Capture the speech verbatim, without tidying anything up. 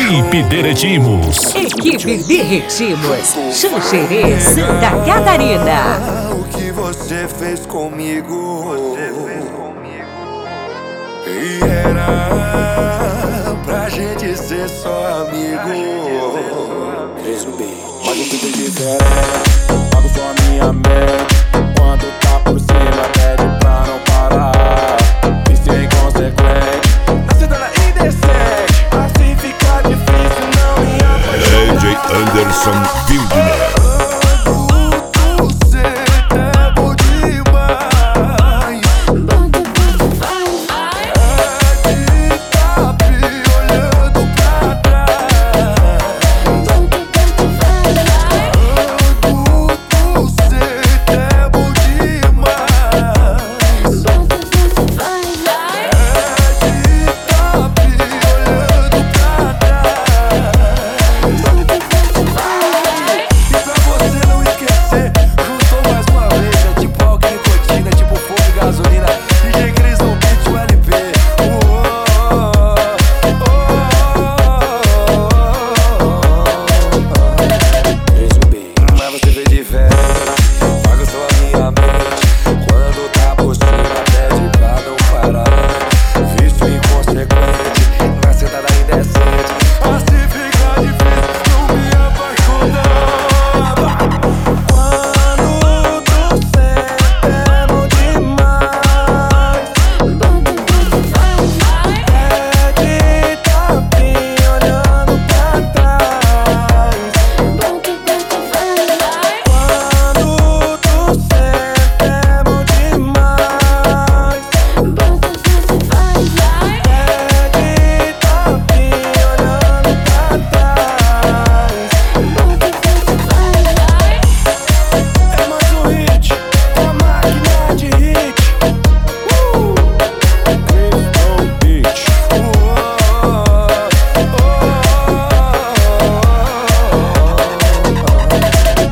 Equipe Derretimos. Equipe Derretimos. Xanxerê, Santa Catarina. O que você fez comigo? E era pra gente ser só amigo. Três no B. Pode tudo diferente. Pago só a minha meta.